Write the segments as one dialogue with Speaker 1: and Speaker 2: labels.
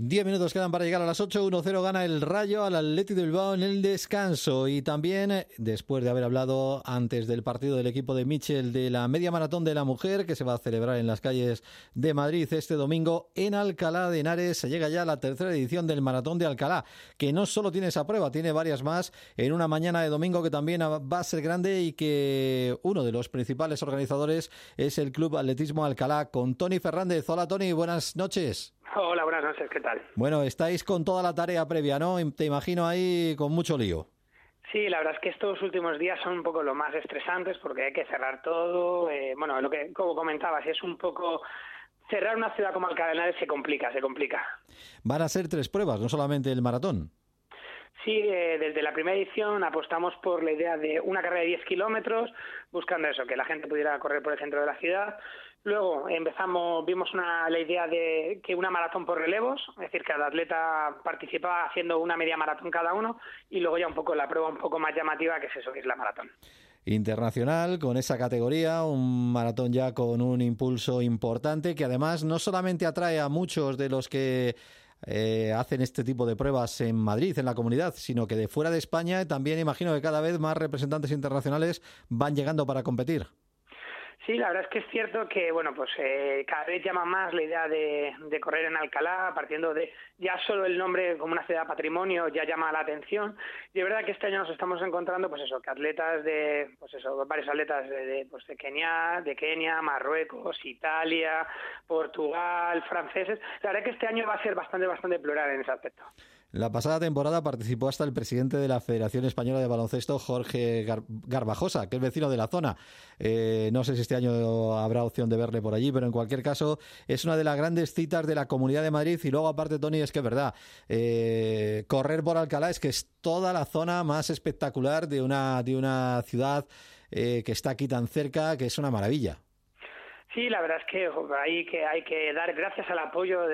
Speaker 1: 10 minutos quedan para llegar a las 8. 1-0 gana el Rayo al Athletic de Bilbao en el descanso. Y también, después de haber hablado antes del partido del equipo de Michel de la media maratón de la mujer, que se va a celebrar en las calles de Madrid este domingo en Alcalá de Henares, se llega ya a la tercera edición del Maratón de Alcalá, que no solo tiene esa prueba, tiene varias más en una mañana de domingo que también va a ser grande y que uno de los principales organizadores es el Club Atletismo Alcalá, con Toni Fernández. Hola Toni, buenas noches.
Speaker 2: Hola, buenas noches, ¿qué tal?
Speaker 1: Bueno, estáis con toda la tarea previa, ¿no? Te imagino ahí con mucho lío.
Speaker 2: Sí, la verdad es que estos últimos días son un poco los más estresantes porque hay que cerrar todo. Lo que, como comentabas, es un poco... Cerrar una ciudad como Alcalá de Henares se complica.
Speaker 1: Van a ser 3 pruebas, no solamente el maratón.
Speaker 2: Sí, desde la primera edición apostamos por la idea de una carrera de 10 kilómetros, buscando eso, que la gente pudiera correr por el centro de la ciudad. Luego vimos la idea de que una maratón por relevos, es decir, que cada atleta participaba haciendo una media maratón cada uno, y luego ya un poco la prueba un poco más llamativa, que es eso, que es la maratón.
Speaker 1: Internacional, con esa categoría, un maratón ya con un impulso importante, que además no solamente atrae a muchos de los que hacen este tipo de pruebas en Madrid, en la comunidad, sino que de fuera de España también imagino que cada vez más representantes internacionales van llegando para competir.
Speaker 2: Sí, la verdad es que es cierto que, cada vez llama más la idea de correr en Alcalá, partiendo de ya solo el nombre como una ciudad patrimonio ya llama la atención. Y es verdad que este año nos estamos encontrando, que atletas varios atletas de Kenia, Marruecos, Italia, Portugal, franceses. La verdad que este año va a ser bastante plural en ese aspecto.
Speaker 1: La pasada temporada participó hasta el presidente de la Federación Española de Baloncesto, Jorge Garbajosa, que es vecino de la zona. No sé si este año habrá opción de verle por allí, pero en cualquier caso es una de las grandes citas de la Comunidad de Madrid. Y luego, aparte, Toni, es que es verdad, correr por Alcalá es que es toda la zona más espectacular de una ciudad que está aquí tan cerca, que es una maravilla.
Speaker 2: Sí, la verdad es que hay que dar gracias al apoyo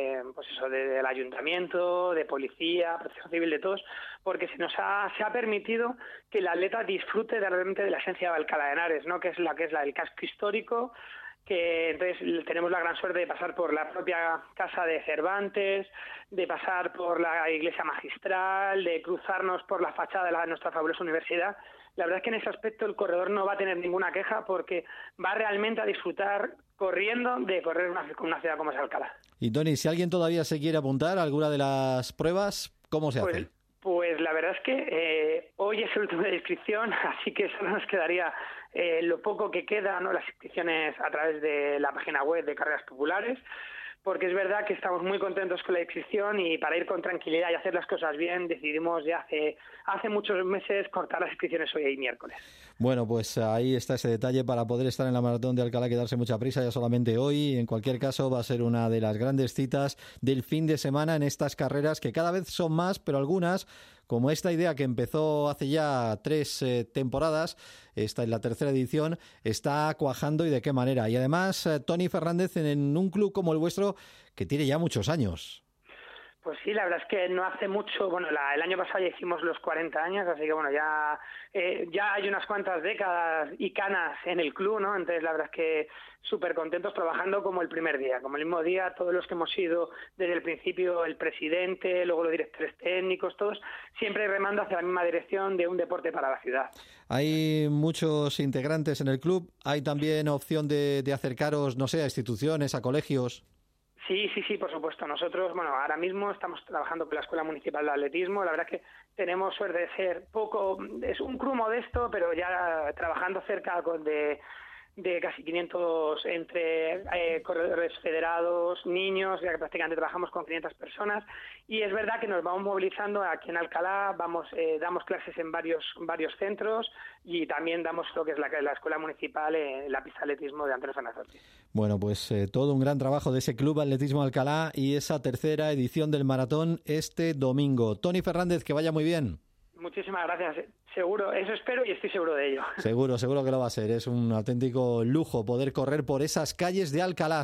Speaker 2: del ayuntamiento, de policía, protección civil, de todos, porque se ha permitido que el atleta disfrute realmente de la esencia de Alcalá de Henares, ¿no? que es el casco histórico, que entonces tenemos la gran suerte de pasar por la propia casa de Cervantes, de pasar por la iglesia magistral, de cruzarnos por la fachada de nuestra fabulosa universidad. La verdad es que en ese aspecto el corredor no va a tener ninguna queja porque va realmente a disfrutar corriendo de correr una ciudad como es Alcalá.
Speaker 1: Y Toni, si alguien todavía se quiere apuntar a alguna de las pruebas, ¿cómo se hace?
Speaker 2: Pues la verdad es que hoy es el último de inscripción, así que solo nos quedaría lo poco que queda, ¿no? Las inscripciones a través de la página web de Carreras Populares, porque es verdad que estamos muy contentos con la inscripción y para ir con tranquilidad y hacer las cosas bien decidimos ya hace muchos meses cortar las inscripciones hoy y miércoles.
Speaker 1: Bueno, pues ahí está ese detalle para poder estar en la Maratón de Alcalá, que darse mucha prisa ya solamente hoy. En cualquier caso va a ser una de las grandes citas del fin de semana en estas carreras que cada vez son más, pero algunas, como esta idea que empezó hace ya 3 temporadas, esta es la tercera edición, está cuajando y de qué manera. Y además, Toni Fernández en un club como el vuestro que tiene ya muchos años.
Speaker 2: Pues sí, la verdad es que no hace mucho, el año pasado ya hicimos los 40 años, así que ya hay unas cuantas décadas y canas en el club, ¿no? Entonces la verdad es que súper contentos trabajando como el primer día, como el mismo día, todos los que hemos ido desde el principio, el presidente, luego los directores técnicos, todos siempre remando hacia la misma dirección de un deporte para la ciudad.
Speaker 1: Hay muchos integrantes en el club, hay también opción de acercaros, no sé, a instituciones, a colegios.
Speaker 2: Sí, por supuesto. Nosotros, ahora mismo estamos trabajando con la Escuela Municipal de Atletismo. La verdad es que tenemos suerte de ser es un club modesto, pero ya trabajando cerca de casi 500 entre corredores federados, niños, ya que prácticamente trabajamos con 500 personas, y es verdad que nos vamos movilizando aquí en Alcalá, damos clases en varios centros y también damos lo que es la escuela municipal, la pista de atletismo de Antonio Fernández Ortiz.
Speaker 1: Bueno, pues todo un gran trabajo de ese Club Atletismo Alcalá y esa tercera edición del maratón este domingo. Toni Fernández, que vaya muy bien.
Speaker 2: Muchísimas gracias. Seguro, eso espero y estoy seguro de ello.
Speaker 1: Seguro que lo va a ser. Es un auténtico lujo poder correr por esas calles de Alcalá.